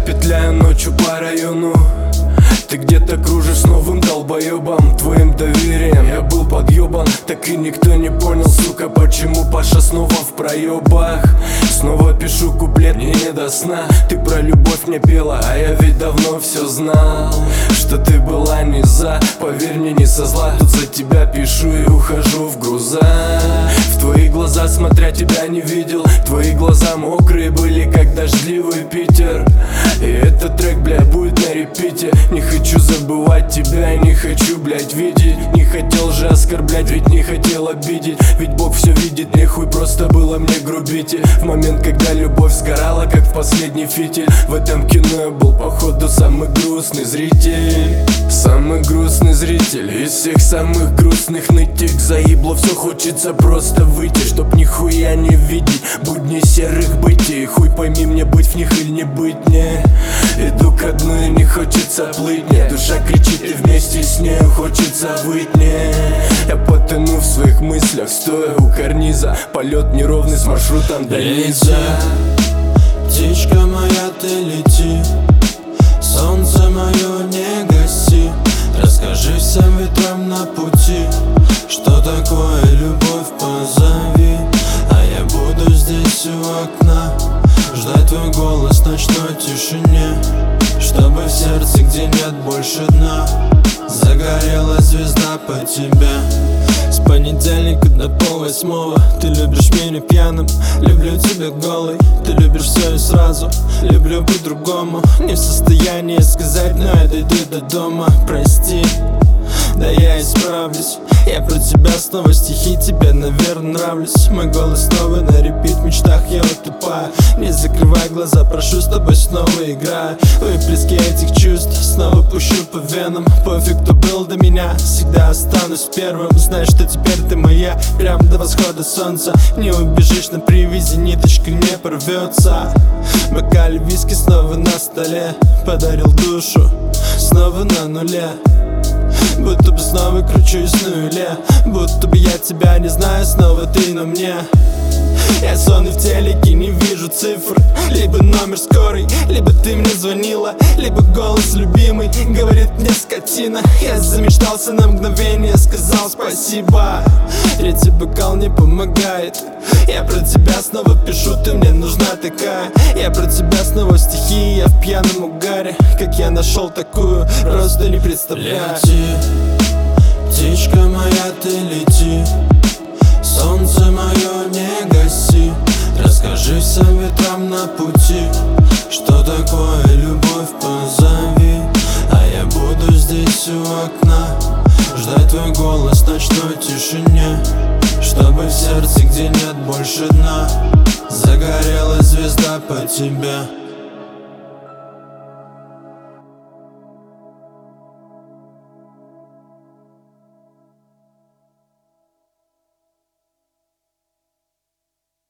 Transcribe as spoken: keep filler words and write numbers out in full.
петляю ночью по району. Ты где-то кружишь с новым долбоебом, твоим доверием я был подъебан. Так и никто не понял, сука, почему Паша снова в проебах. Снова пишу куплет, мне не до сна. Ты про любовь мне пела, а я ведь давно все знал, что ты была не за. Поверь мне, не со зла, тут за тебя пишу и ухожу в груза. В твои глаза, смотря тебя не видел, твои глаза мокрые были, как дождливый Питер. И этот трек, бля, будет на репите. Не хочу забывать тебя, не хочу, блядь, видеть. Не хотел же оскорблять, ведь не хотел обидеть. Ведь Бог все видит, нехуй просто было мне грубить. И в момент, когда любовь сгорала, как в последний фитиль, в этом кино я был, походу, самый грустный зритель. Самый грустный зритель из всех самых грустных нытик. Заебло все, хочется просто выйти, чтоб нихуя не видеть будни серых бытий. Хуй пойми мне, быть в них или не быть мне. Иду ко дну и не хочется плыть мне. Душа кричит и вместе с ней хочется выть мне. Я потону в своих мыслях, стоя у карниза. Полет неровный с маршрутом до низа. Птичка моя, ты лети, солнце мое, не гаси. Расскажи всем ветрам на пути, что такое любовь, позови. А я буду здесь у окна, ждать твой голос в ночной тишине, чтобы в сердце, где нет больше дна, загорела звезда по тебе. С понедельника до полвосьмого ты любишь меня пьяным, люблю тебя голой. Ты любишь все и сразу, люблю по-другому. Не в состоянии сказать, но я дойду до дома. Прости, да я исправлюсь. Я про тебя снова стихи, тебе, наверное, нравлюсь. Мой голос снова на репит, в мечтах я утопаю. Не закрывай глаза, прошу, с тобой снова играю. Выплески этих чувств снова пущу по венам. Пофиг, кто был до меня, всегда останусь первым. Знай, что теперь ты моя, прям до восхода солнца. Не убежишь на привязи, ниточка не порвется. Бокали виски снова на столе, подарил душу снова на нуле. Будто бы снова кручусь на нуле, будто бы я тебя не знаю, снова ты на мне. Я сонный в телеке, не вижу цифр. Либо номер скорый, либо ты мне звонила, либо голос любимый говорит мне скотина. Я замечтался на мгновение, сказал спасибо. Третий бокал не помогает. Я про тебя снова пишу, ты мне нужна такая. Я про тебя снова стихи, я в пьяном угаре. Как я нашел такую, просто не представляю. Лети, птичка моя, ты лети, солнце мое, не гаси. Расскажи всем ветрам на пути, что такое любовь, позови. А я буду здесь у окна, ждать твой голос в ночной тишине, чтобы в сердце, где нет больше дна, загорела звезда по тебе.